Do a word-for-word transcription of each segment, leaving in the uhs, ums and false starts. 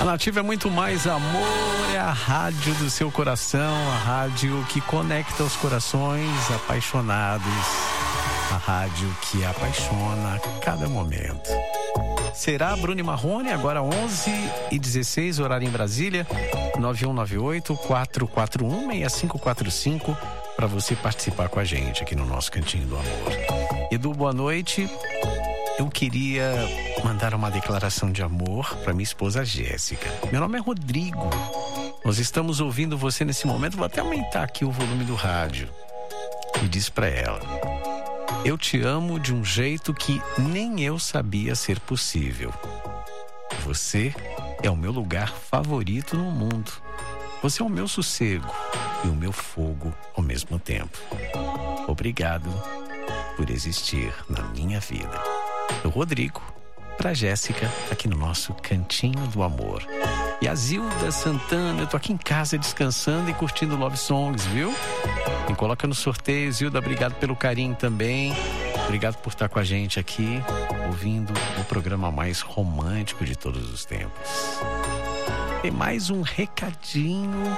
A Nativa é muito mais amor, é a rádio do seu coração, a rádio que conecta os corações apaixonados, a rádio que apaixona a cada momento. Será Bruno Marrone, agora onze e dezesseis, horário em Brasília, nove um nove oito, quatro quatro um, seis cinco quatro cinco, para você participar com a gente aqui no nosso Cantinho do Amor. Edu, boa noite. Eu queria mandar uma declaração de amor para minha esposa Jéssica. Meu nome é Rodrigo. Nós estamos ouvindo você nesse momento. Vou até aumentar aqui o volume do rádio. E diz para ela: eu te amo de um jeito que nem eu sabia ser possível. Você é o meu lugar favorito no mundo. Você é o meu sossego e o meu fogo ao mesmo tempo. Obrigado por existir na minha vida. Do Rodrigo pra Jéssica, aqui no nosso Cantinho do Amor. E a Zilda Santana, eu tô aqui em casa descansando e curtindo Love Songs, viu? Me coloca no sorteio, Zilda, obrigado pelo carinho também. Obrigado por estar com a gente aqui, ouvindo o programa mais romântico de todos os tempos. Tem mais um recadinho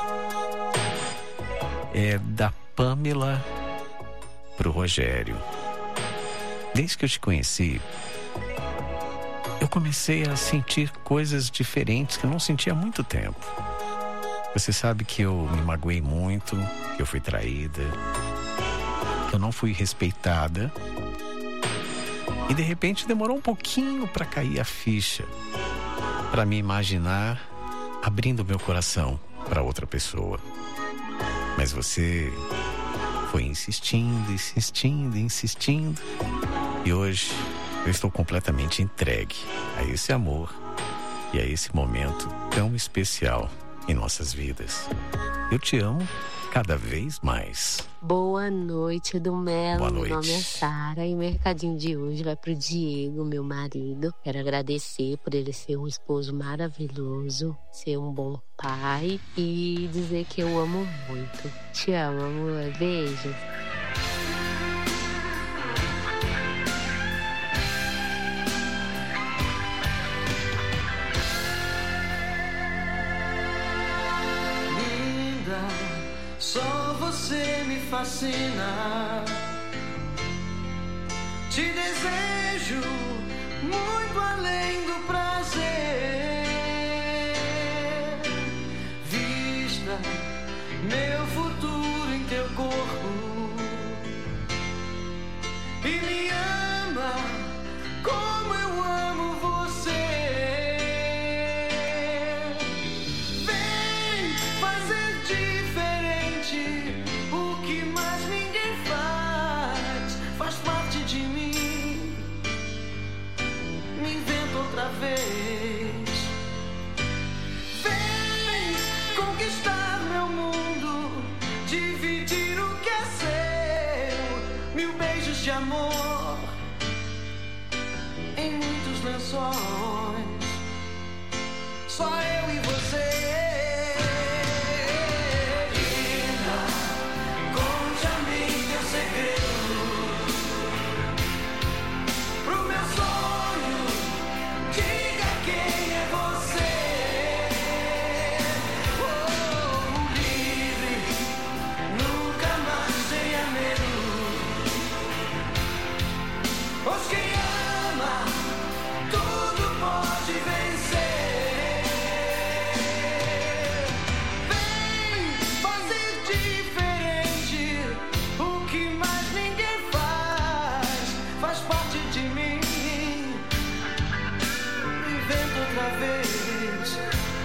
é da Pamela pro Rogério. Desde que eu te conheci, eu comecei a sentir coisas diferentes que eu não sentia há muito tempo. Você sabe que eu me magoei muito, que eu fui traída, que eu não fui respeitada. E de repente demorou um pouquinho para cair a ficha, para me imaginar abrindo meu coração para outra pessoa. Mas você foi insistindo, insistindo, insistindo. E hoje eu estou completamente entregue a esse amor e a esse momento tão especial em nossas vidas. Eu te amo cada vez mais. Boa noite, do Melo. Boa noite. Meu nome é Sara e o mercadinho de hoje vai pro Diego, meu marido. Quero agradecer por ele ser um esposo maravilhoso, ser um bom pai e dizer que eu amo muito. Te amo, amor. Beijos. Só você me fascina. Te desejo muito além do prazer. Vista meu futuro em teu corpo e me ama como eu amo você. Vem fazer diferente. O que mais ninguém faz, faz parte de mim. Me invento outra vez. Vem conquistar meu mundo, dividir o que é seu. Mil beijos de amor em muitos lençóis. Só eu e você. Os que ama, tudo pode vencer. Vem fazer diferente. O que mais ninguém faz, faz parte de mim. Invento outra vez.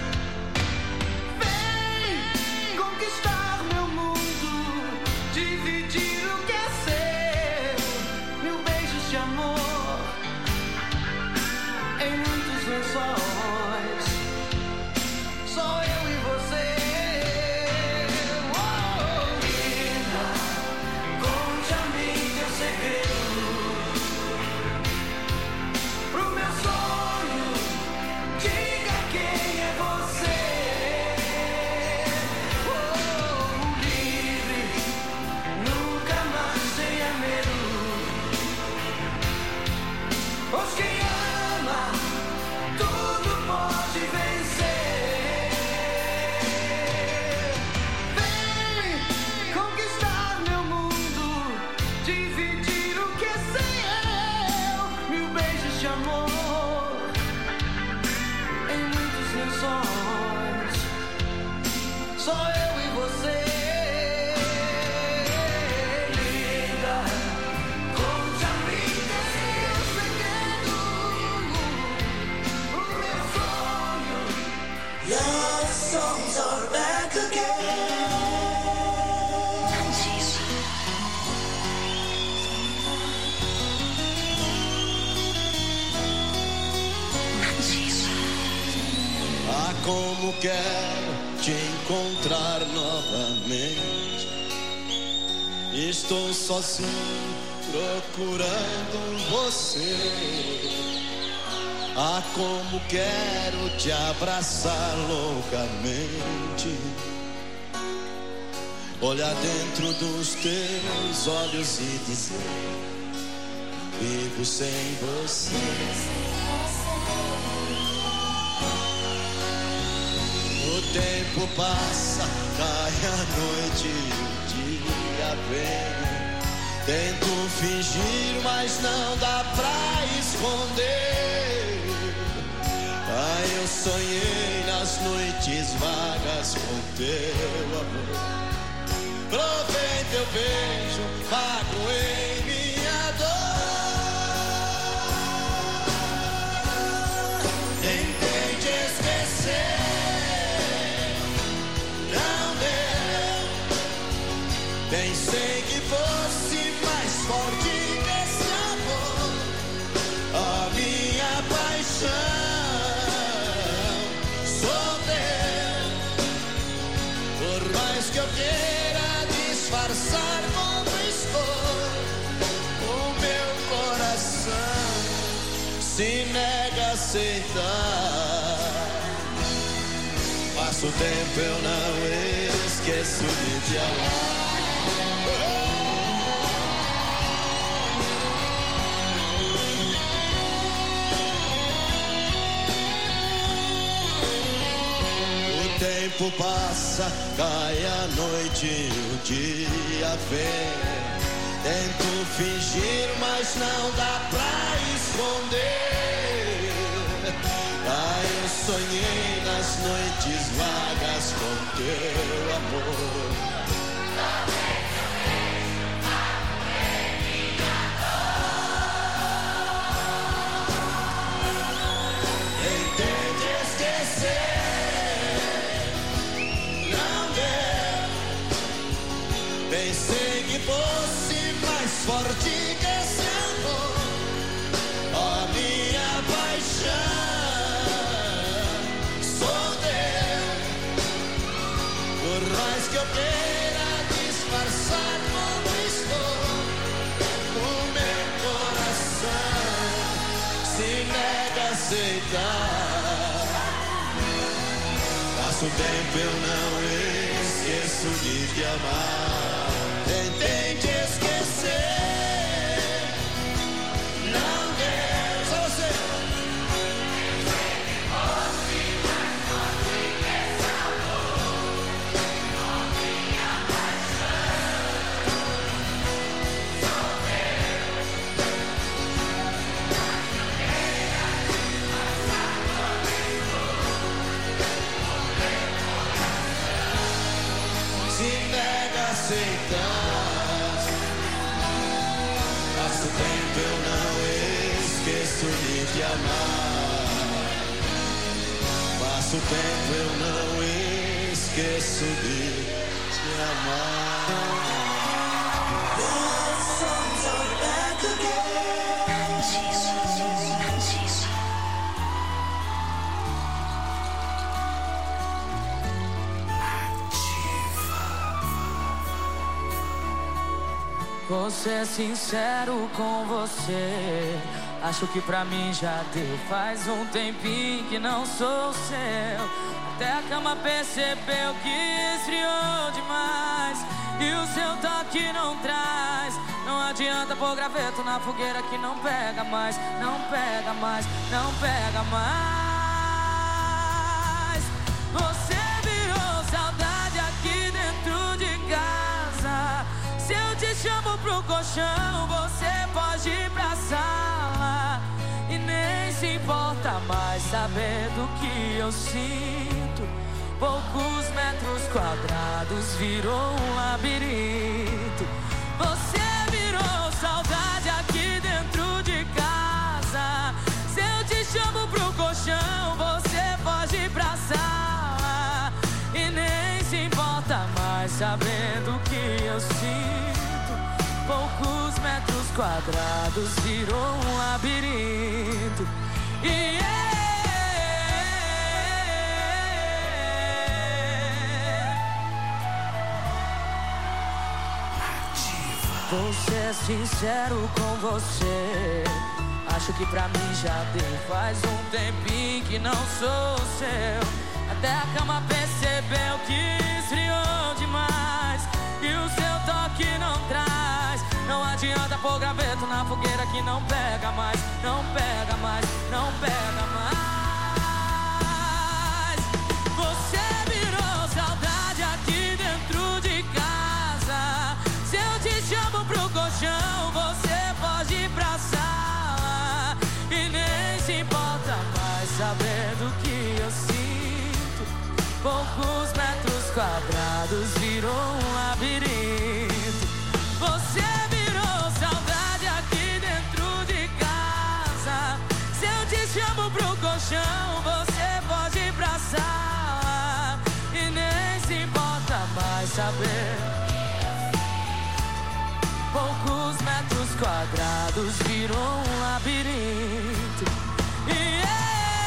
Vem conquistar meu mundo, dividir o que é seu. Mil beijos de amor em muitos lençóis. Só eu e você. Oh, linda, conte a mim teu segredo. Pro meu sonho, diga quem é você. Oh, livre, nunca mais tenha medo. Os que ama, tudo corações. Só eu e você. Liga, conte a mim meu segredo, o meu sonho. Love songs are back again. Ah, como quero te encontrar novamente. Estou sozinho procurando você. Ah, como quero te abraçar loucamente. Olhar dentro dos teus olhos e dizer: vivo sem você. O tempo passa, cai a noite e o dia vem. Tento fingir, mas não dá pra esconder. Ah, eu sonhei nas noites vagas com teu amor. Provei teu beijo, vago em minha dor. Tentei te esquecer. Pensei que fosse mais forte que esse amor, a minha paixão. Sou teu, por mais que eu queira disfarçar como estou, o meu coração se nega a aceitar. Passo o tempo, eu não esqueço de te amar. O tempo passa, cai a noite e o dia vem. Tento fingir, mas não dá pra esconder. Ah, eu sonhei nas noites vagas com teu amor. Pensei que fosse mais forte que esse amor, a minha paixão. Sou teu, por mais que eu queira disfarçar como estou, o meu coração se nega a aceitar. Passo o tempo, eu não esqueço de te amar. Tentei te esquecer, não deu. Só você. Pensei que fosse mais forte que esse amor, a minha paixão. Sou teu, mas eu queira disfarçar como estou, o meu coração se nega a aceitar. Passo o tempo, eu não esqueço de te amar. Passo o tempo, eu não esqueço de te amar. Love songs are back again. Jesus, Jesus. Vou ser sincero com você, acho que pra mim já deu. Faz um tempinho que não sou seu, até a cama percebeu que esfriou demais. E o seu toque não traz, não adianta pôr graveto na fogueira que não pega mais. Não pega mais, não pega mais. Você virou saudade aqui dentro de casa. Se eu te chamo pro colchão, você pode ir pra sala e nem se importa mais. saber do que eu sinto. Poucos metros quadrados virou um labirinto. Você virou saudade aqui dentro de casa. Se eu te chamo pro colchão, você foge pra sala e nem se importa mais sabendo o que eu sinto. Poucos metros quadrados virou um labirinto. E vou ser sincero com você, acho que pra mim já deu. Faz um tempinho que não sou seu. Até a cama percebeu que esfriou demais e o seu toque não traz. Não adianta pôr graveto na fogueira que não pega mais. Não pega mais, não pega mais. Você virou saudade aqui dentro de casa. Se eu te chamo pro colchão, você foge pra sala e nem se importa mais saber do que eu sinto. Poucos metros quadrados virou um labirinto. Você virou saudade aqui dentro de casa. Se eu te chamo pro colchão, você foge pra sala e nem se importa mais saber. Poucos metros quadrados virou um labirinto. Yeah.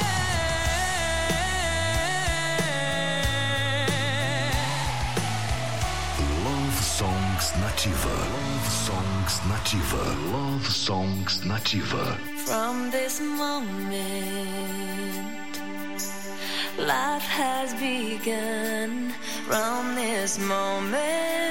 Love Songs Nativa. Love Songs Nativa. Love Songs Nativa. From this moment, life has begun. From this moment,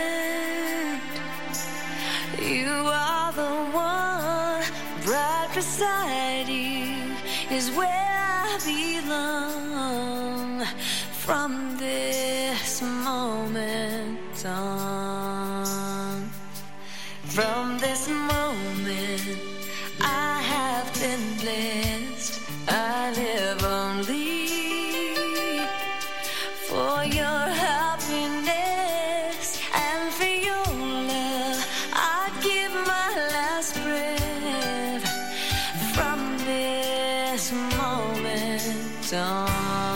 you are the one. Right beside you is where I belong. From this moment on, from this moment, I have been blessed. I live only for your happiness and for your love. I'd give my last breath. From this moment on,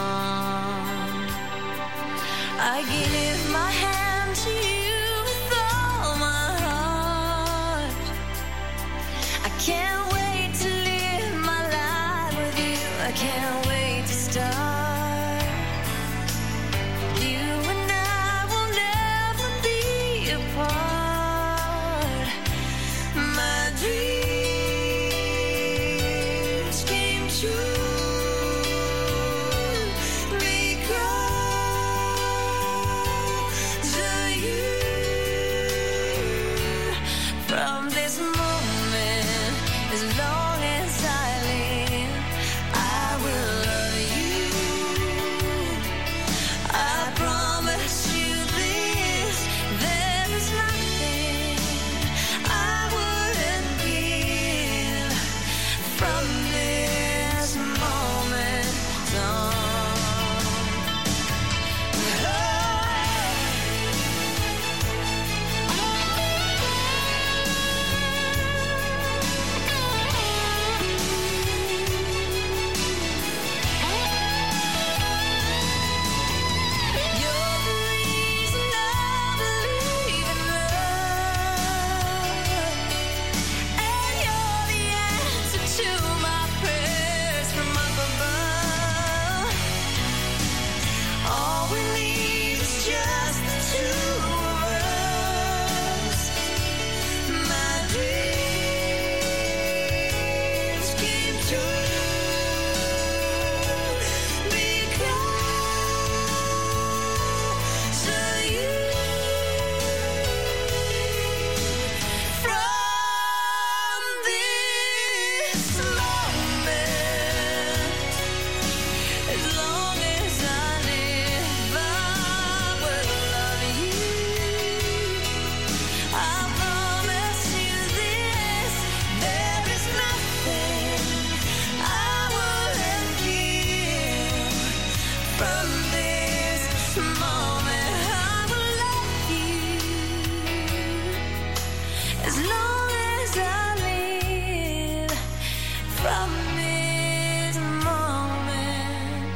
I give my hand to you with all my heart. I can't wait to live my life with you. I can't wait to start. You and I will never be apart. My dreams came true because of you. From this moment I will love you as long as I live. From this moment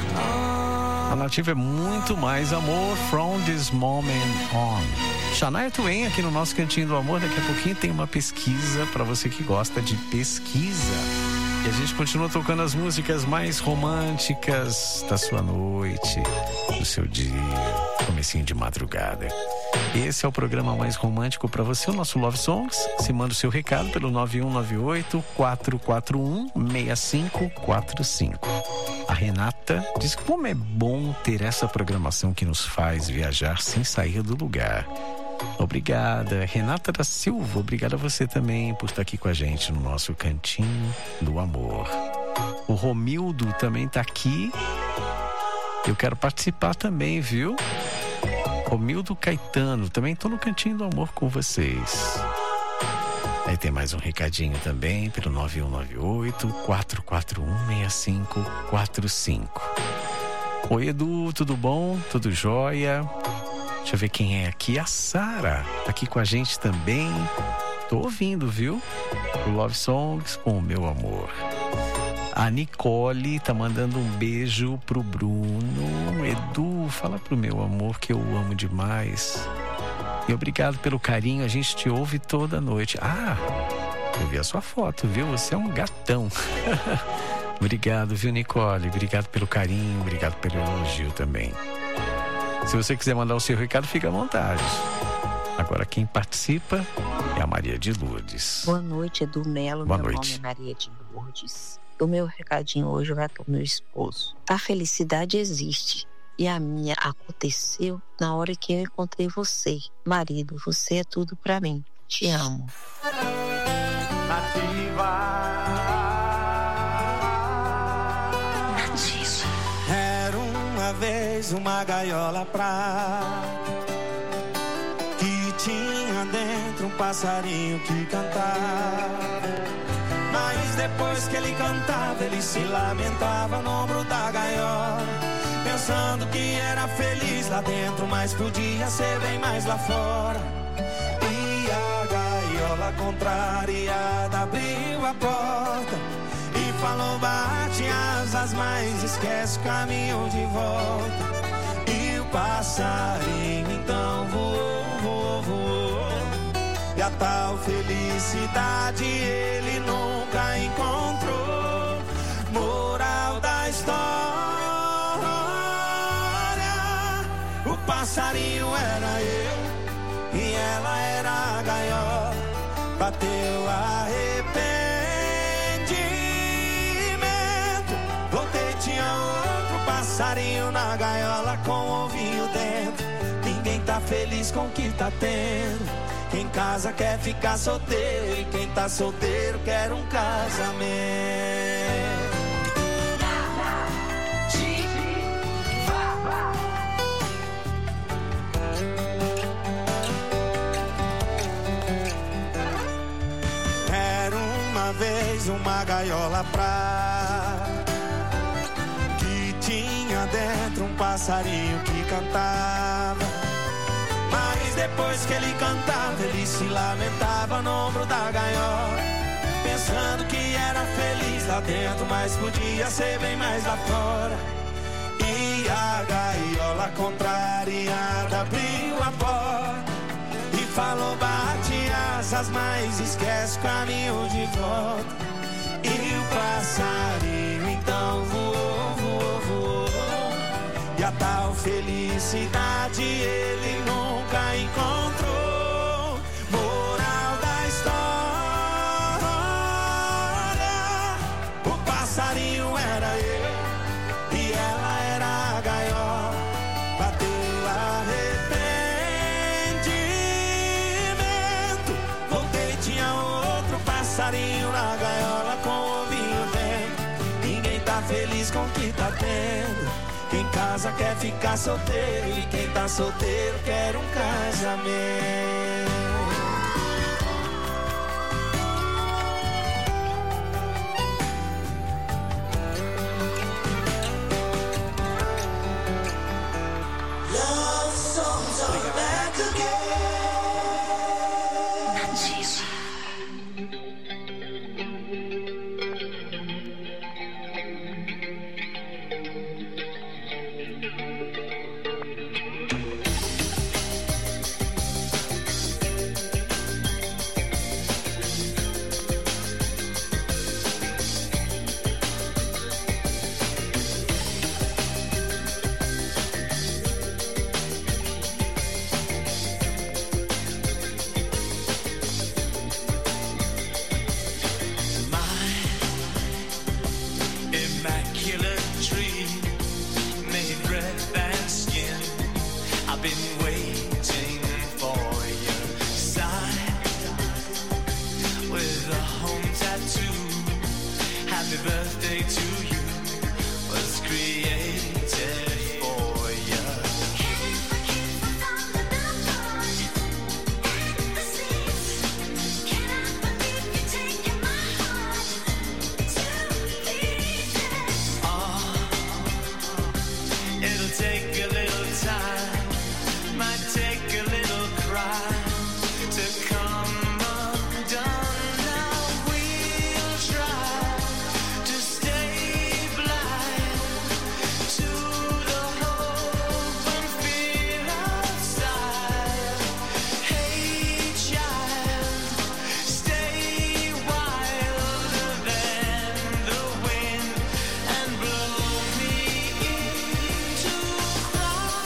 on. A Nativa é muito mais amor. From this moment on. Shania Twain aqui no nosso Cantinho do Amor. Daqui a pouquinho tem uma pesquisa para você que gosta de pesquisa. E a gente continua tocando as músicas mais românticas da sua noite, do seu dia, comecinho de madrugada. Esse é o programa mais romântico para você, o nosso Love Songs. Você manda o seu recado pelo nove um nove oito, quatro quatro um, seis cinco quatro cinco. A Renata diz que como é bom ter essa programação que nos faz viajar sem sair do lugar. Obrigada, Renata da Silva. Obrigada a você também por estar aqui com a gente no nosso Cantinho do Amor. O Romildo também tá aqui. Eu quero participar também, viu? Romildo Caetano, também tô no Cantinho do Amor com vocês. Aí tem mais um recadinho também pelo nove um nove oito, quatro quatro um, seis cinco quatro cinco. Oi, Edu, tudo bom? Tudo jóia? Deixa eu ver quem é aqui. A Sara tá aqui com a gente também. Tô ouvindo, viu? O Love Songs com o meu amor. A Nicole tá mandando um beijo pro Bruno. Edu, fala pro meu amor que eu o amo demais. E obrigado pelo carinho, a gente te ouve toda noite. Ah, eu vi a sua foto, viu? Você é um gatão. Obrigado, viu, Nicole? Obrigado pelo carinho, obrigado pelo elogio também. Se você quiser mandar o seu recado, fica à vontade. Agora quem participa é a Maria de Lourdes. Boa noite, Edu Melo. Boa meu noite. nome é Maria de Lourdes. O meu recadinho hoje vai para o meu esposo. A felicidade existe. E a minha aconteceu na hora que eu encontrei você. Marido, você é tudo pra mim. Te amo. Era uma vez uma gaiola prata que tinha dentro um passarinho que cantava. Mas depois que ele cantava, ele se lamentava no ombro da gaiola, pensando que era feliz lá dentro, mas podia ser bem mais lá fora. E a gaiola contrariada abriu a porta e falou: bate asas, mas esquece o caminho de volta. E o passarinho então voou, voou, voou, e a tal felicidade ele nunca encontrou. Moral da história: o passarinho era eu e ela era a gaiola. Bateu arrependimento, voltei, tinha outro passarinho na gaiola com o ovinho dentro. Ninguém tá feliz com o que tá tendo. Quem casa quer ficar solteiro, e quem tá solteiro quer um casamento. Vez uma gaiola prata que tinha dentro um passarinho que cantava. Mas depois que ele cantava, ele se lamentava no ombro da gaiola, pensando que era feliz lá dentro, mas podia ser bem mais lá fora. E a gaiola contrariada abriu a porta e falou: bate asas, mas esquece o caminho de volta. E o passarinho então voou, voou, voou, e a tal felicidade ele nunca encontrou. Moral da história: o passarinho era eu e ela era a gaiola. Bateu arrependimento, voltei, tinha outro passarinho na gaiola com o ovinho dentro. Ninguém tá feliz com o que tá tendo. Quem casa quer ficar solteiro, e quem tá solteiro quer um casamento. say to you was created for you. Oh, it'll take a little time, might take a little cry to come undone. Now we'll try to stay blind to the hope and fear outside. Hey child, stay wilder than the wind and blow me into cry.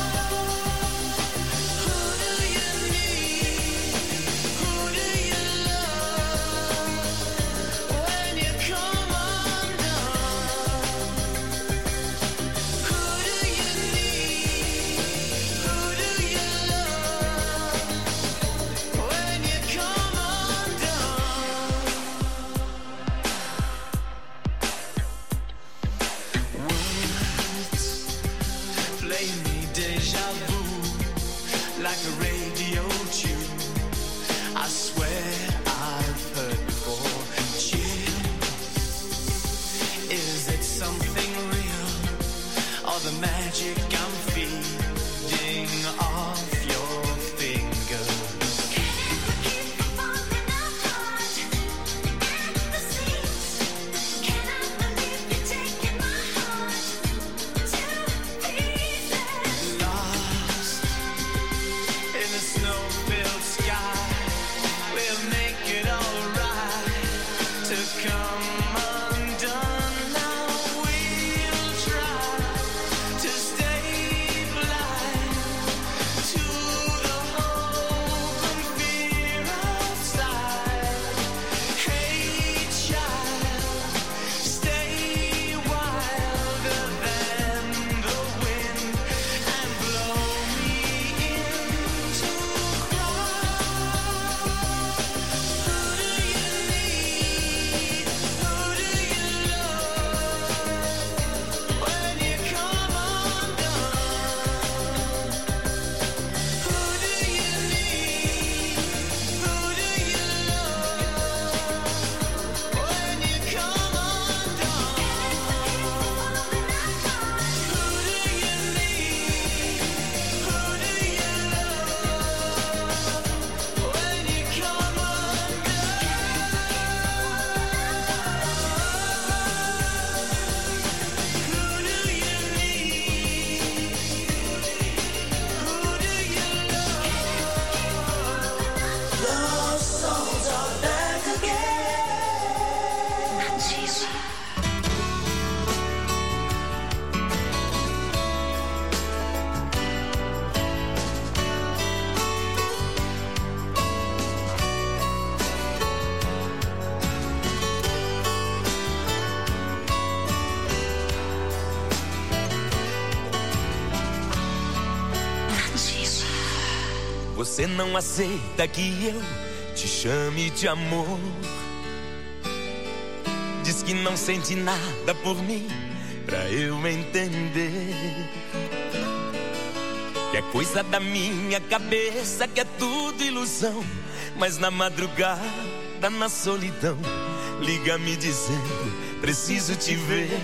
Who do you need? Who do you love when you come undone? Who do you need? Who do you love when you come undone? Words play me deja vu like a radio tune. I swear I've heard before. Chills, is it something real or the magic I'm feeding off your fingers? Lost in a snow-filled sky, we'll make it alright to come undone. Now we'll try to stay blind to the hope and fear outside. Hey child, stay wilder than the wind and blow me into cry. Who do you need? Who do you love when you come undone? Who do you need? Who do you love when you come undone? Who do you need? Who do you love when you come Love songs are back again. Você não aceita que eu te chame de amor. Diz que não sente nada por mim, pra eu entender. Que é coisa da minha cabeça, que é tudo ilusão. Mas na madrugada, na solidão, liga me dizendo, preciso te ver.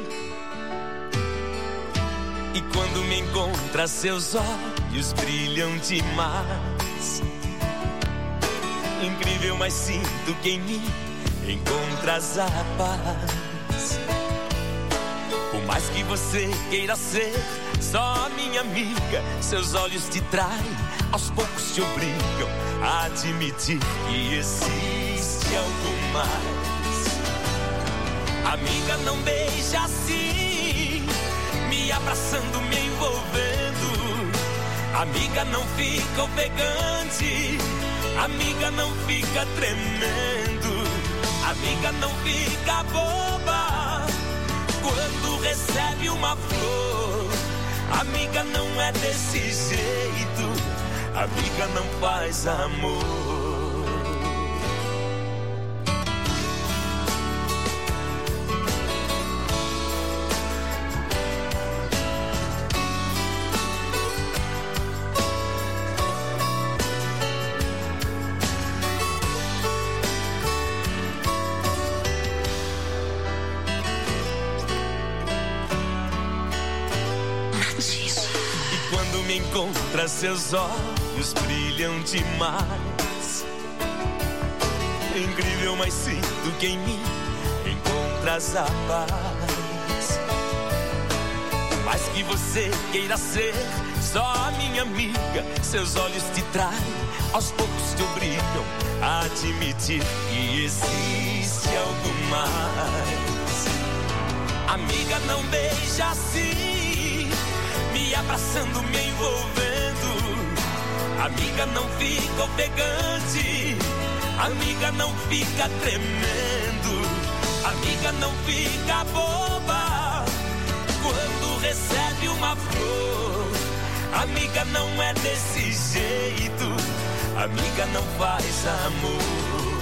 E quando me encontra, seus olhos brilham demais. Incrível, mas sinto que em mim encontras a paz. Por mais que você queira ser só minha amiga, seus olhos te traem, aos poucos te obrigam a admitir que existe algo mais. Amiga, não beija assim, me abraçando, me envolvendo. Amiga, não fica ofegante, amiga, não fica tremendo. Amiga, não fica boba quando recebe uma flor. Amiga, não é desse jeito, amiga, não faz amor. me encontra, seus olhos brilham demais. Incrível, mas sinto que em mim encontras a paz. Mas que você queira ser só a minha amiga, seus olhos te traem, aos poucos te obrigam a admitir que existe algo mais. Amiga, não beija assim, me abraçando, me envolvendo. Amiga, não fica ofegante, amiga, não fica tremendo. Amiga, não fica boba quando recebe uma flor. Amiga, não é desse jeito, amiga, não faz amor.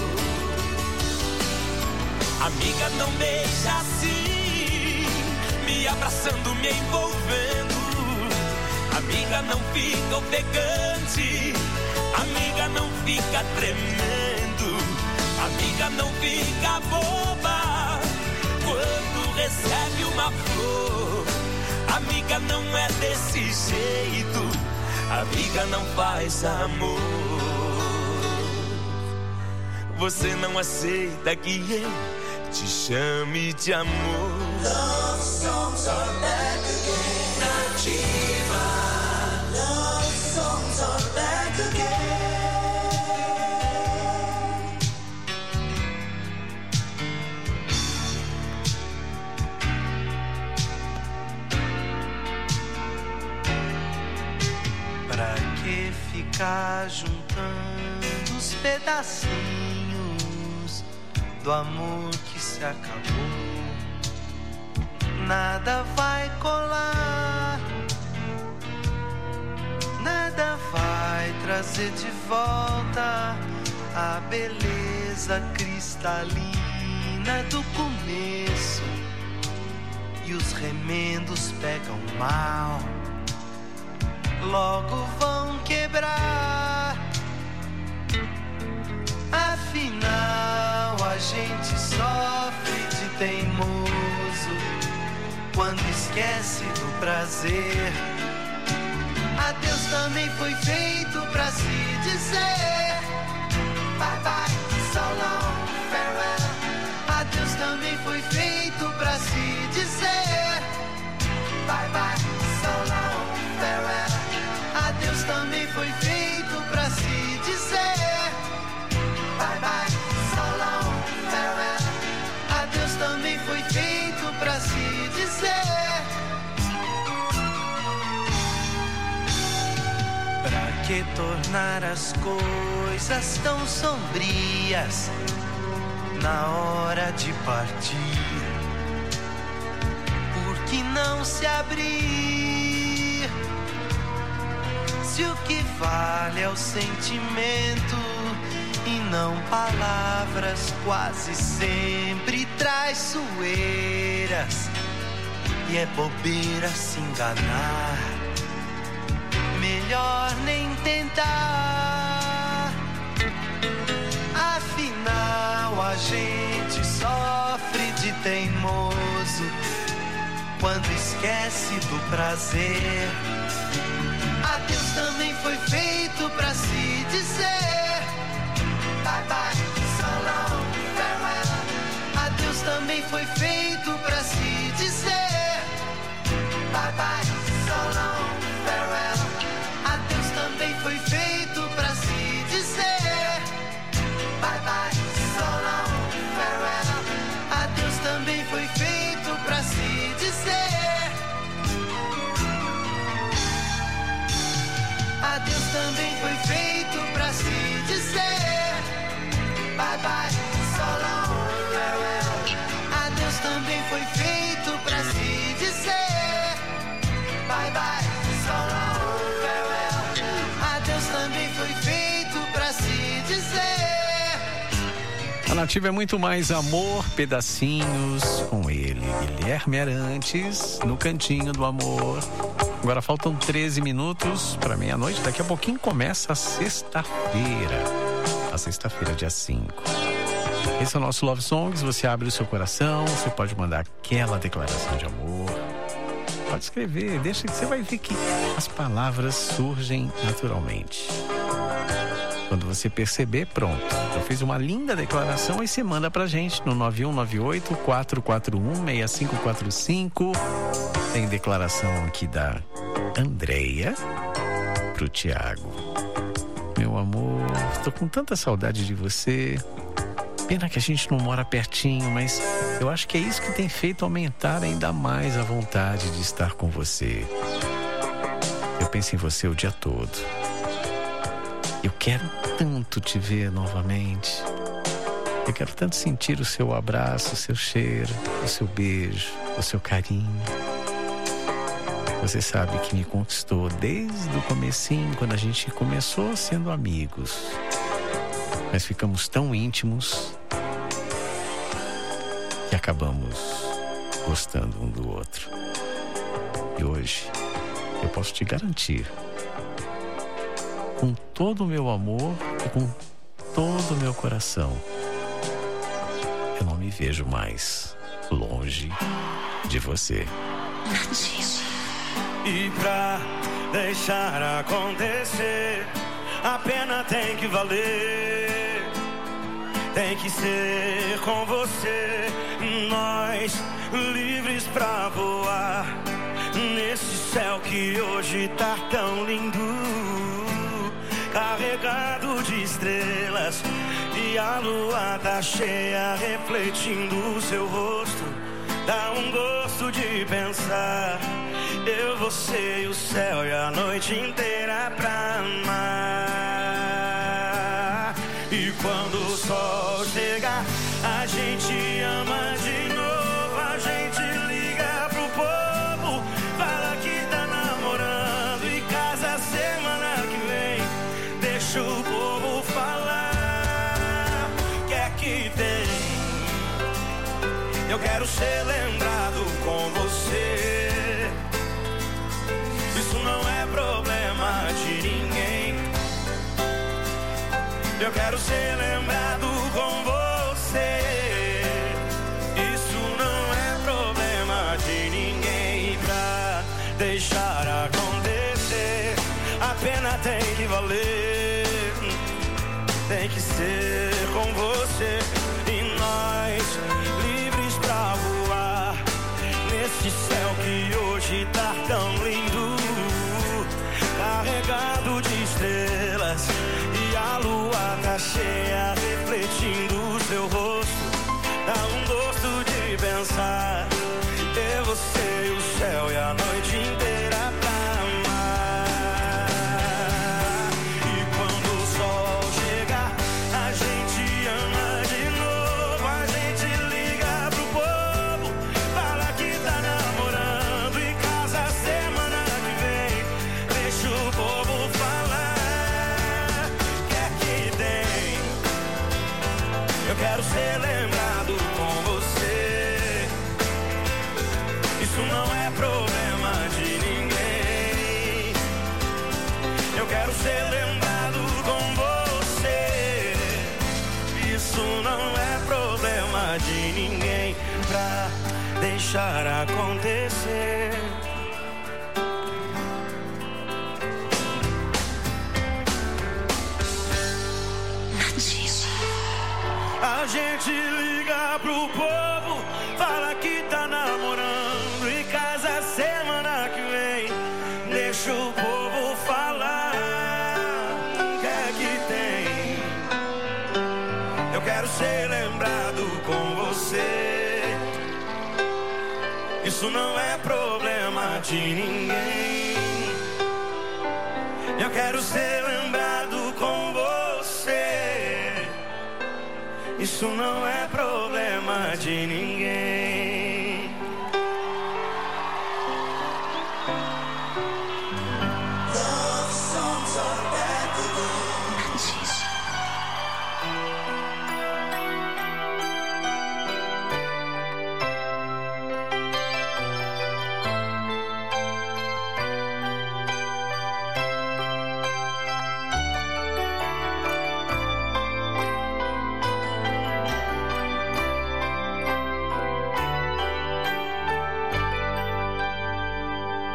Amiga, não beija assim, me abraçando, me envolvendo. Amiga, não fica ofegante, amiga, não fica tremendo. Amiga, não fica boba quando recebe uma flor. Amiga, não é desse jeito, amiga, não faz amor. Você não aceita que eu te chame de amor. Love songs are back again. Nativa. Love songs are back again. Pra que ficar juntando os pedacinhos do amor que se acabou? Nada vai colar, nada vai trazer de volta a beleza cristalina do começo. E os remendos pegam mal, logo vão quebrar. Afinal, a gente sofre de teimoso quando esquece do prazer. Adeus também foi feito pra se dizer bye bye, so long, farewell. Adeus também foi feito pra se dizer bye bye, so long, farewell. Adeus também foi feito pra se dizer bye bye, so long, farewell. Adeus também foi feito pra se dizer. Pra que tornar as coisas tão sombrias na hora de partir? Por que não se abrir? Se o que vale é o sentimento e não palavras quase sempre traiçoeiras. E é bobeira se enganar, melhor nem tentar. Afinal, a gente sofre de teimoso quando esquece do prazer. Adeus também foi feito pra se dizer bye bye, so long, farewell. Adeus também foi feito pra se dizer bye bye, so long, farewell. Adeus também foi feito pra se dizer bye bye, so long, farewell. Adeus também foi feito pra se dizer. Adeus também foi feito pra se dizer bye bye, so long, farewell. Adeus também foi feito pra se dizer bye bye, so long, farewell. Adeus também foi feito pra se dizer. A Nativa é muito mais amor, pedacinhos com ele, Guilherme Arantes, no Cantinho do Amor. Agora faltam treze minutos para meia-noite. Daqui a pouquinho começa a sexta-feira. A sexta-feira, dia cinco. Esse é o nosso Love Songs. Você abre o seu coração, você pode mandar aquela declaração de amor. pode escrever, deixa que você vai ver que as palavras surgem naturalmente. Quando você perceber, pronto. Eu fiz uma linda declaração e você manda pra gente no nove um nove oito, quatro quatro um, seis cinco quatro cinco. Tem declaração aqui da Andreia pro Tiago. Meu amor, tô com tanta saudade de você. Pena que a gente não mora pertinho, mas eu acho que é isso que tem feito aumentar ainda mais a vontade de estar com você. Eu penso em você o dia todo. Eu quero tanto te ver novamente. Eu quero tanto sentir o seu abraço, o seu cheiro, o seu beijo, o seu carinho. Você sabe que me conquistou desde o comecinho, quando a gente começou sendo amigos. Mas ficamos tão íntimos que acabamos gostando um do outro. E hoje eu posso te garantir, com todo o meu amor e com todo o meu coração, eu não me vejo mais longe de você. E pra deixar acontecer, a pena tem que valer. Tem que ser com você, nós livres pra voar nesse céu que hoje tá tão lindo, carregado de estrelas, e a lua tá cheia refletindo o seu rosto. Dá um gosto de pensar, eu, você e o céu e a noite inteira pra amar. E quando o sol chegar, a gente ama de novo, a gente liga pro povo, fala que tá namorando e casa semana que vem. Deixa o povo falar, que é que tem? Eu quero ser lembrado com você. Isso não é problema de ninguém. Eu quero ser lembrado com você. Isso não é problema de ninguém. Pra deixar acontecer, a pena tem que valer. Tem que ser com você e nós livres pra voar nesse céu que hoje tá tão lindo, carregado de estrelas, e a lua tá cheia refletindo o seu rosto. Dá um gosto de pensar, eu, você e o céu e a noite inteira pra amar. E quando o sol chegar, a gente ama de novo, a gente liga pro povo, fala que tá namorando e casa semana que vem. Deixa o povo falar, que é que tem? Eu quero ser lembrado com você. Isso não é problema de ninguém. Eu quero ser lembrado com você. Isso não é problema de ninguém. Pra deixar acontecer. A gente liga pro povo, fala que tá namorando e casa semana que vem. Deixa o povo falar, o que é que tem? Eu quero ser lembrado com você. Isso não é problema de ninguém. Eu quero ser lembrado com você. Isso não é problema de ninguém. Love songs are back again. Jesus.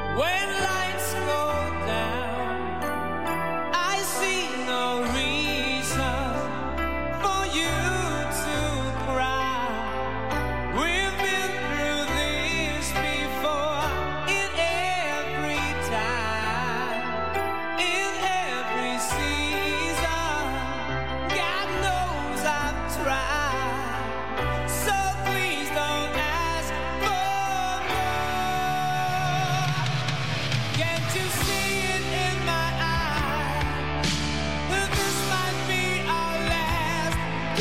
When lights go down, I see no reason for you to cry. We've been through this before, in every time, in every season. God knows I've tried, so please don't ask for more. Can't you see it in my eyes? That this might be our last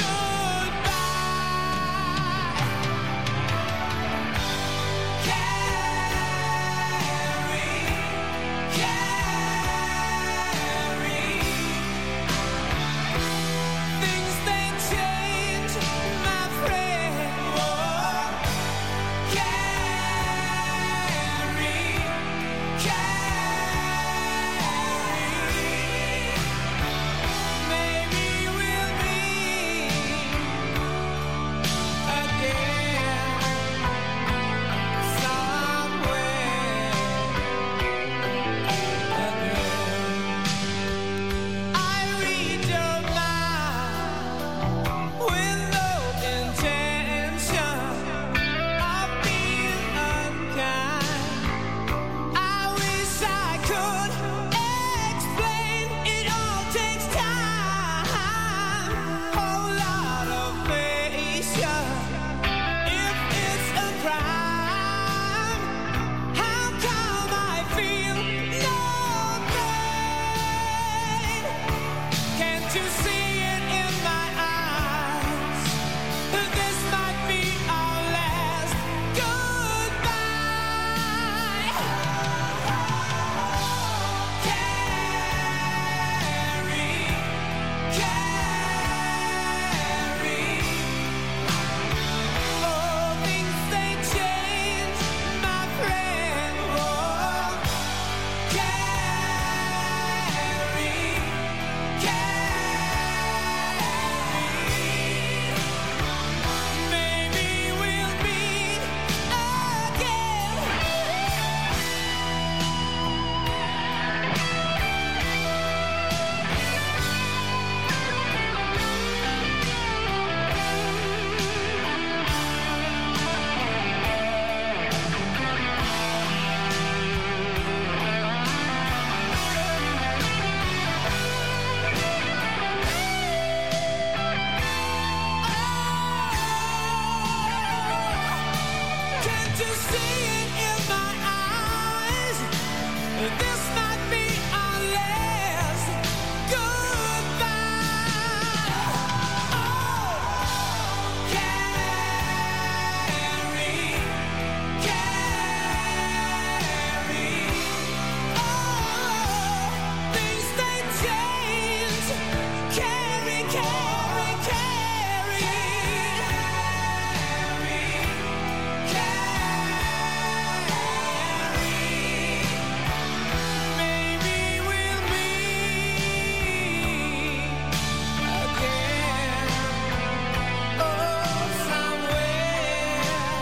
goodbye. Carry, carry. Things they change, my friend. Oh, carry, carry. Maybe we'll meet again somewhere again. I read your mind with no intention of being unkind. I wish I could explain. It all takes time, whole lot of patience. If it's a crime, how come I feel no pain? Can't you see it in my eyes? That this might be our last goodbye. Carry, carry. Oh, things they change, my friend. Oh, carry, carry. Maybe we'll meet again. Can't you see it in my eyes? This might be our last goodbye. Oh, carry, carry. Oh, things they change. Carry, carry, carry. Maybe we'll meet again. Oh, somewhere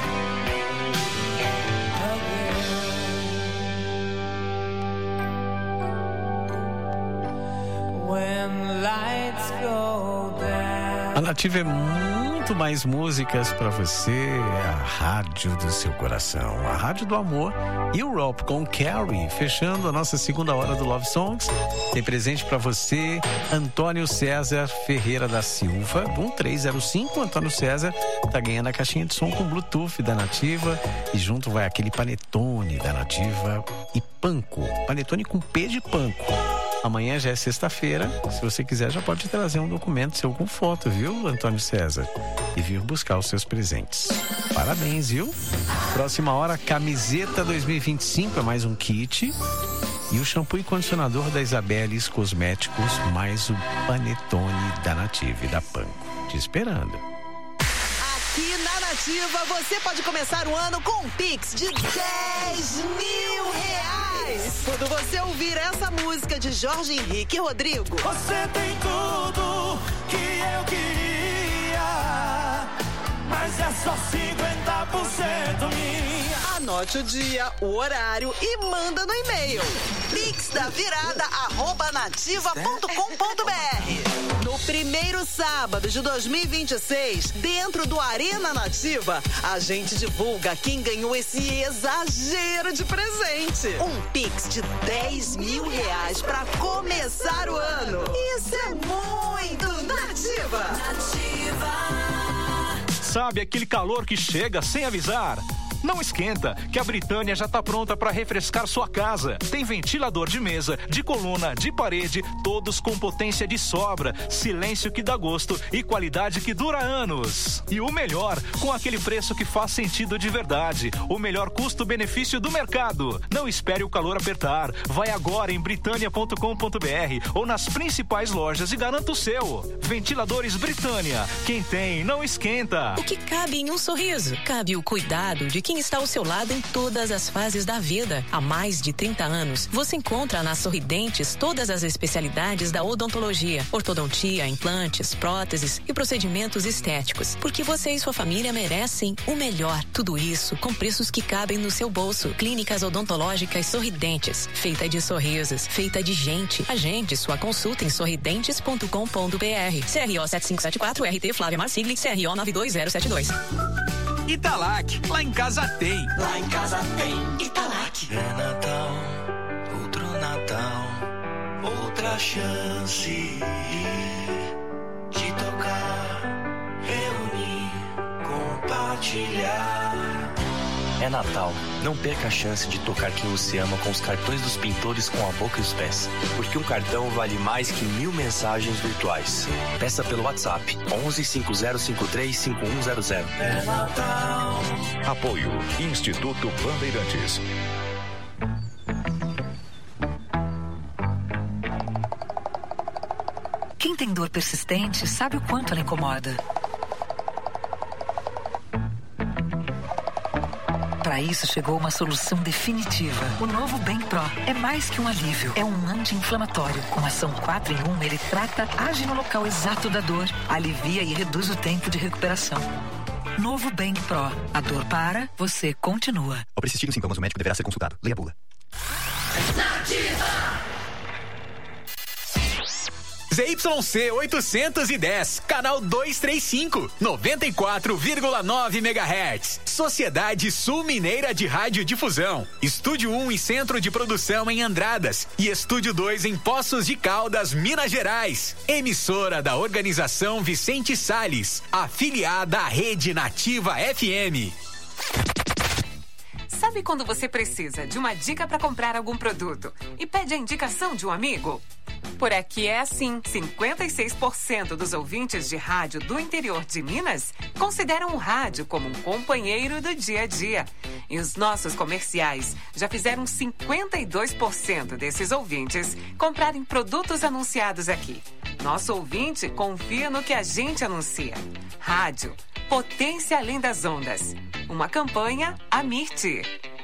again. When lights go down. A Nativa é muito mais músicas pra você, a rádio do seu coração, a rádio do amor. Europe com Carrie, fechando a nossa segunda hora do Love Songs. Tem presente pra você, Antônio César Ferreira da Silva, um três zero cinco. Antônio César tá ganhando a caixinha de som com Bluetooth da Nativa e junto vai aquele panetone da Nativa e panko, panetone com P de panko. Amanhã já é sexta-feira, se você quiser já pode trazer um documento seu com foto, viu, Antônio César? E vir buscar os seus presentes. Parabéns, viu? Próxima hora, camiseta dois mil e vinte e cinco, é mais um kit. E o shampoo e condicionador da Isabeles Cosméticos, mais o panetone da Nativa e da Panko. Te esperando. Aqui na Nativa, você pode começar o ano com um Pix de dez mil reais. Quando você ouvir essa música de Jorge Henrique e Rodrigo. Você tem tudo que eu queria, mas é só cinquenta por cento minha. Anote o dia, o horário e manda no e-mail. pix da virada arroba nativa ponto com ponto br. No primeiro sábado de dois mil e vinte e seis, dentro do Arena Nativa, a gente divulga quem ganhou esse exagero de presente. Um Pix de dez mil reais pra começar o ano. Isso é muito Nativa. Nativa. Sabe aquele calor que chega sem avisar? Não esquenta, que a Britânia já está pronta para refrescar sua casa. Tem ventilador de mesa, de coluna, de parede, todos com potência de sobra, silêncio que dá gosto e qualidade que dura anos. E o melhor, com aquele preço que faz sentido de verdade. O melhor custo-benefício do mercado. Não espere o calor apertar. Vai agora em britânia ponto com ponto br ou nas principais lojas e garanta o seu. Ventiladores Britânia. Quem tem, não esquenta. O que cabe em um sorriso? Cabe o cuidado de quem está ao seu lado em todas as fases da vida. Há mais de trinta anos, você encontra na Sorridentes todas as especialidades da odontologia, ortodontia, implantes, próteses e procedimentos estéticos. Porque você e sua família merecem o melhor. Tudo isso com preços que cabem no seu bolso. Clínicas odontológicas Sorridentes, feita de sorrisos, feita de gente. Agende sua consulta em sorridentes ponto com ponto br. C R O sete cinco sete quatro, R T Flávia Marsigli, C R O nove dois zero sete dois. Italac, lá em casa tem. Lá em casa tem Italac. É Natal, outro Natal, outra chance de tocar, reunir, compartilhar. É Natal. Não perca a chance de tocar quem você ama com os cartões dos pintores com a boca e os pés. Porque um cartão vale mais que mil mensagens virtuais. Peça pelo WhatsApp onze cinco zero cinco três cinco um zero zero. É Natal. Apoio Instituto Bandeirantes. Quem tem dor persistente sabe o quanto ela incomoda. Para isso chegou uma solução definitiva. O novo Bem Pro é mais que um alívio. É um anti-inflamatório. Com ação quatro em um, ele trata, age no local exato da dor, alivia e reduz o tempo de recuperação. Novo Bem Pro. A dor para, você continua. Ao persistir nos sintomas, o médico deverá ser consultado. Leia a bula. Nativa. Z Y C oitocentos e dez, canal duzentos e trinta e cinco, noventa e quatro vírgula nove megahertz. Sociedade Sul Mineira de Radiodifusão. Estúdio um e Centro de Produção em Andradas. E Estúdio dois em Poços de Caldas, Minas Gerais. Emissora da Organização Vicente Salles. Afiliada à Rede Nativa F M. Sabe quando você precisa de uma dica para comprar algum produto e pede a indicação de um amigo? Por aqui é assim. cinquenta e seis por cento dos ouvintes de rádio do interior de Minas consideram o rádio como um companheiro do dia a dia. E os nossos comerciais já fizeram cinquenta e dois por cento desses ouvintes comprarem produtos anunciados aqui. Nosso ouvinte confia no que a gente anuncia. Rádio, potência além das ondas. Uma campanha Amirte.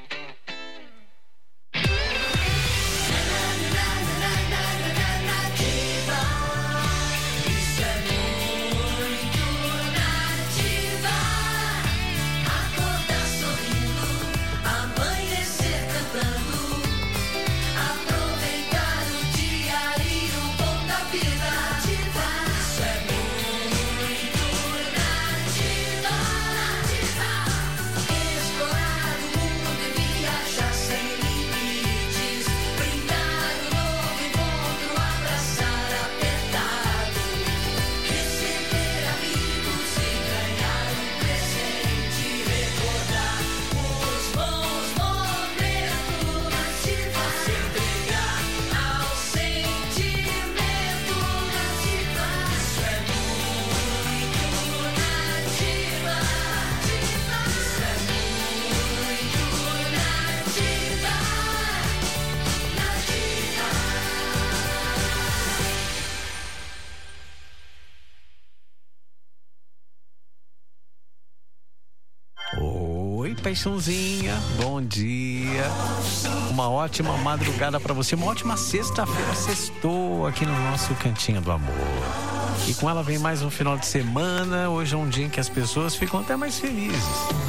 Paixãozinha, bom dia, uma ótima madrugada pra você, uma ótima sexta-feira, sextou aqui no nosso Cantinho do Amor. E com ela vem mais um final de semana. Hoje é um dia em que as pessoas ficam até mais felizes.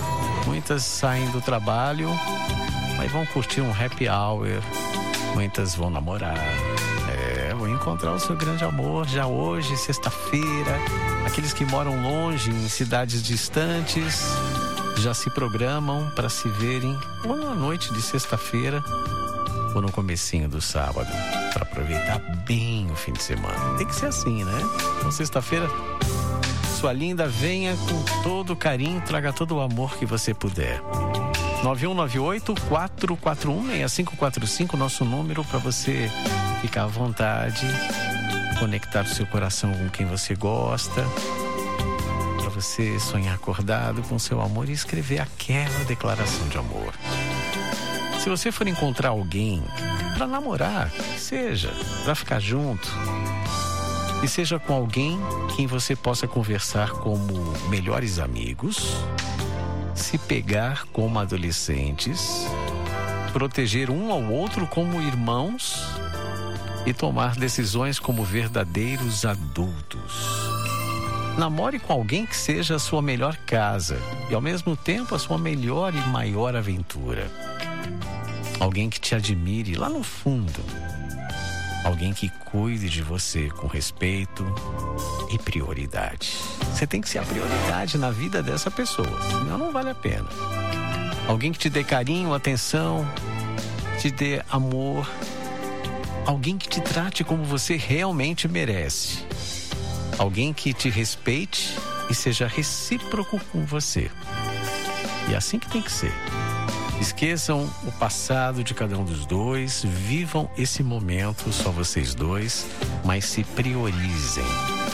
Muitas saem do trabalho, mas vão curtir um happy hour. Muitas vão namorar. É, vão encontrar o seu grande amor já hoje, sexta-feira. Aqueles que moram longe, em cidades distantes, já se programam para se verem ou na noite de sexta-feira ou no comecinho do sábado, para aproveitar bem o fim de semana. Tem que ser assim, né? Então, sexta-feira, sua linda, venha com todo o carinho, traga todo o amor que você puder. nove um nove oito, quatro quatro um, seis cinco quatro cinco, nosso número para você ficar à vontade, conectar o seu coração com quem você gosta, para você sonhar acordado com seu amor e escrever aquela declaração de amor. Se você for encontrar alguém para namorar, que seja, para ficar junto, e seja com alguém quem você possa conversar como melhores amigos, se pegar como adolescentes, proteger um ao outro como irmãos e tomar decisões como verdadeiros adultos. Namore com alguém que seja a sua melhor casa e ao mesmo tempo a sua melhor e maior aventura. Alguém que te admire lá no fundo. Alguém que cuide de você com respeito e prioridade. Você tem que ser a prioridade na vida dessa pessoa, senão não vale a pena. Alguém que te dê carinho, atenção, te dê amor. Alguém que te trate como você realmente merece. Alguém que te respeite e seja recíproco com você. E é assim que tem que ser. Esqueçam o passado de cada um dos dois, vivam esse momento, só vocês dois, mas se priorizem.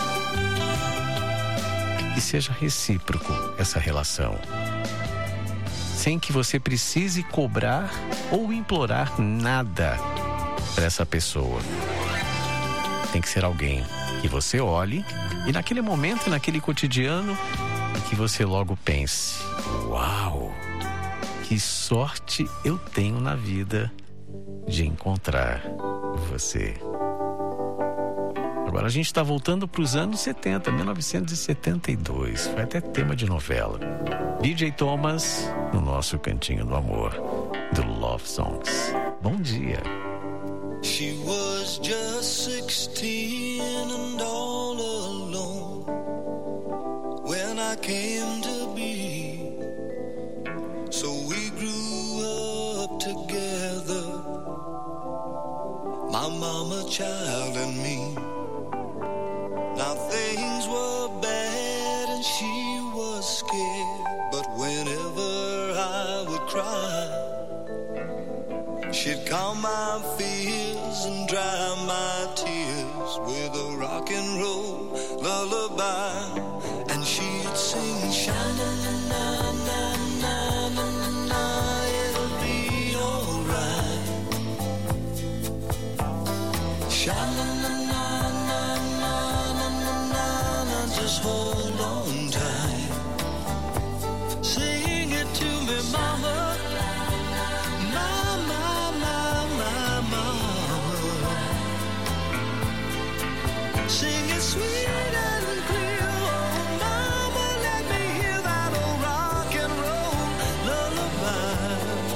E seja recíproco essa relação. Sem que você precise cobrar ou implorar nada para essa pessoa. Tem que ser alguém que você olhe e naquele momento, naquele cotidiano, que você logo pense: uau! Que sorte eu tenho na vida de encontrar você. Agora a gente está voltando para os anos setenta, mil novecentos e setenta e dois. Foi até tema de novela. D J Thomas, no nosso Cantinho do Amor, do Love Songs. Bom dia. She was just sixteen and all alone when I came to be. So we grew up together, my mama, child, and me. Now things were bad and she was scared, but whenever I would cry, she'd calm my fears and dry my tears with a rock and roll lullaby. And she'd sing sha-na-na-na-na-na-na, it'll be alright. Sha-na-na-na-na-na-na-na, just hold on tight. Sing it to me, mama. Sing it sweet and clear, oh mama, let me hear that old rock and roll lullaby.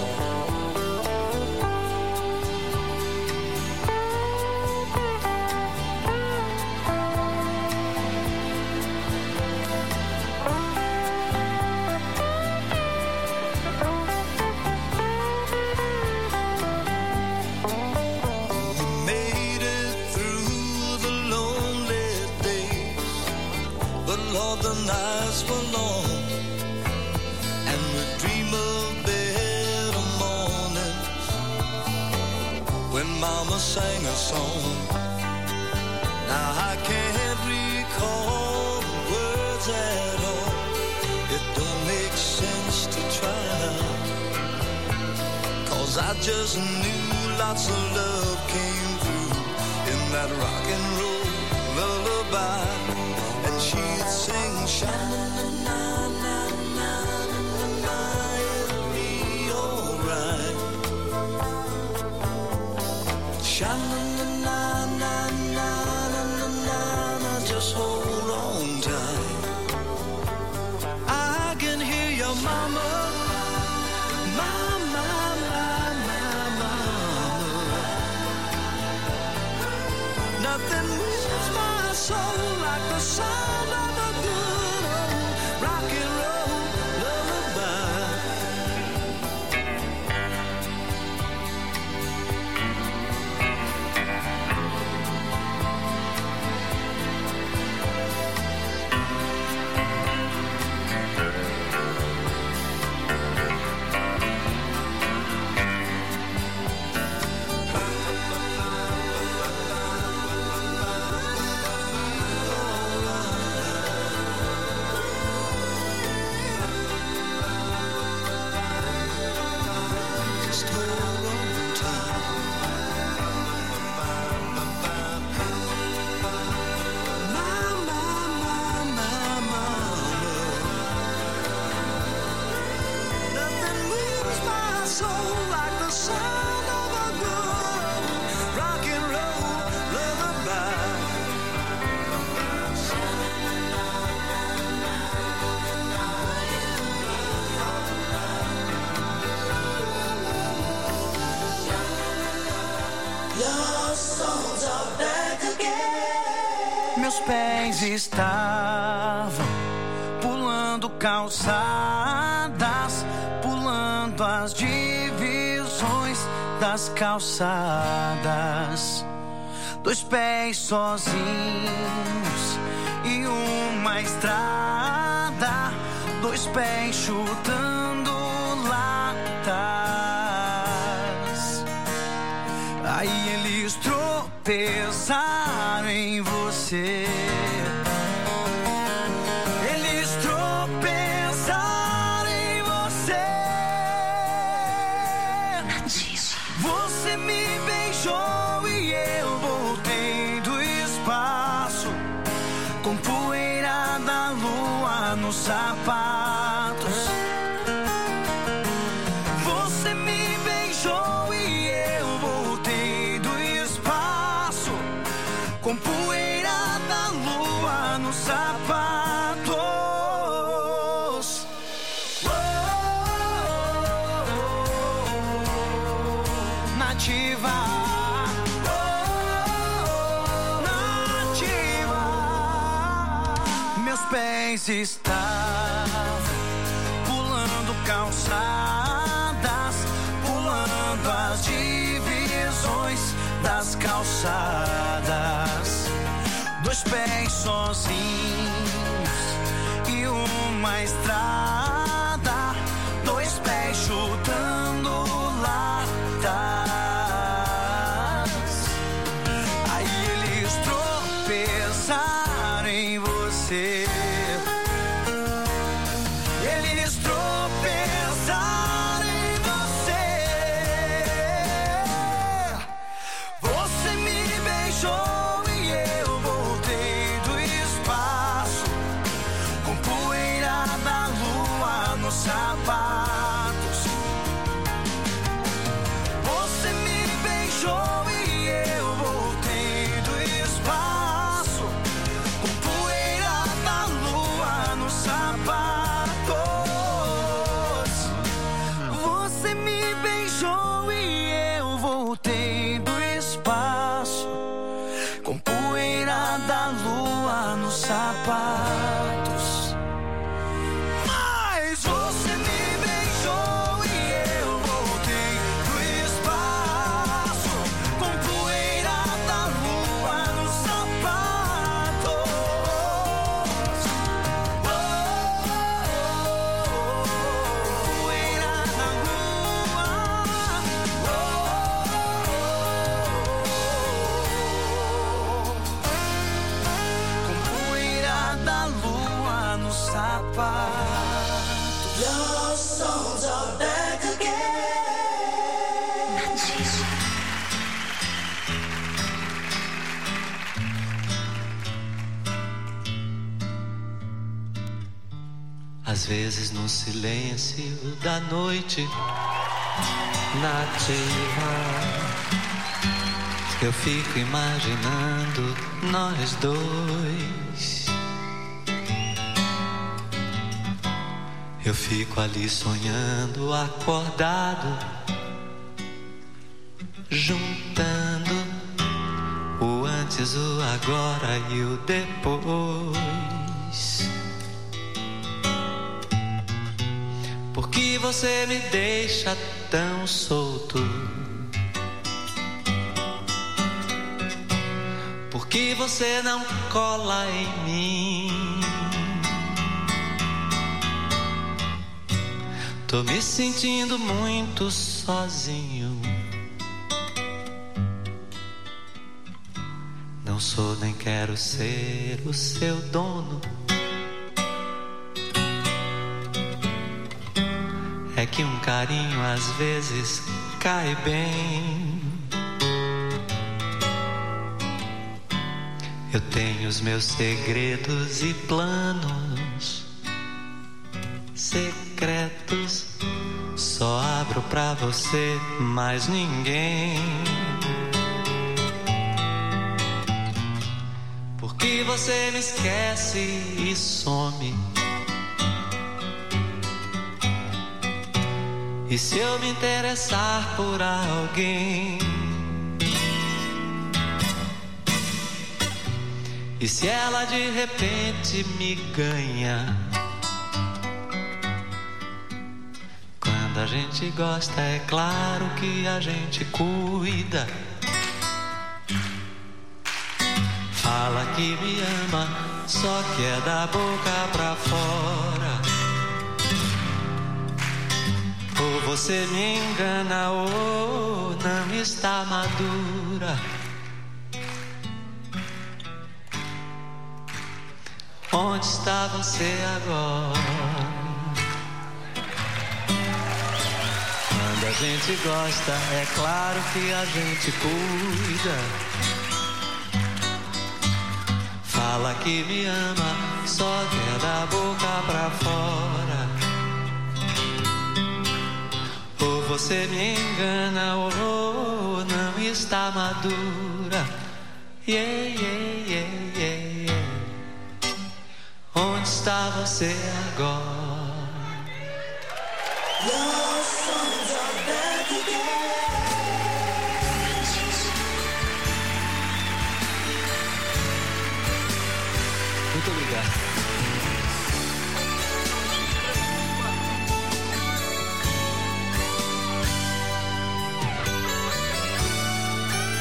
We made it through the lonely days, but Lord, the nights were long, and we dream of better mornings when Mama sang a song. Now I can't recall the words at all. It don't make sense to try, 'cause I just knew lots of love came through in that rock and roll lullaby. And she'd sing sha-na-na-na-na-na-na, it'll be alright. Sha-na-na-na-na-na-na, just hold on tight. I can hear your mama Nothing moves my soul like the sound of a good old rock and roll lullaby. Meus pés estavam pulando calçadas, pulando as divisões das calçadas. Dois pés sozinhos em uma estrada, dois pés chutando latas. Aí eles tropeçaram em você. Eles tropeçaram em você. Você me beijou e eu voltei do espaço, com poeira da lua nos sapatos. Você me beijou e eu voltei do espaço, com poeira da lua nos sapatos. Oh, oh, oh, nativa. Oh, oh, nativa. Meus pés estavam pulando calçadas, pulando as divisões das calçadas. Dois pés sozinhos e uma estrada, dois pés chutando latas. Aí eles tropeçaram em você. Eles tropeçaram em você. Você me beijou e eu voltei do espaço, com poeira da lua nos sapatos. Você me beijou e eu voltei do espaço, com poeira da lua nos sapatos. Você me beijou e eu voltei do espaço, com poeira da lua nos sapatos. Mas você me beijou e eu voltei do espaço, com poeira da lua nos sapatos. Oh, oh, oh, poeira da lua. Oh, com poeira da lua nos sapatos. Your songs are back again. Às vezes no silêncio da noite nativa, eu fico imaginando nós dois. Eu fico ali sonhando, acordado, juntando o antes antes, o agora e o depois. Por que você me deixa tão solto? Por que você não cola em mim? Tô me sentindo muito sozinho. Não sou nem quero ser o seu dono. É que um carinho às vezes cai bem. Eu tenho os meus segredos e planos secretos. Só abro pra você, mais ninguém. Porque você me esquece e some. E se eu me interessar por alguém? E se ela de repente me ganha? Quando a gente gosta, é claro que a gente cuida. Fala que me ama, só que é da boca pra fora. Ou você me engana ou não está madura. Onde está você agora? Quando a gente gosta, é claro que a gente cuida. Fala que me ama, só que é da boca pra fora. Ou você me engana ou não está madura. Yeah, yeah, yeah, yeah, yeah. Onde está você agora?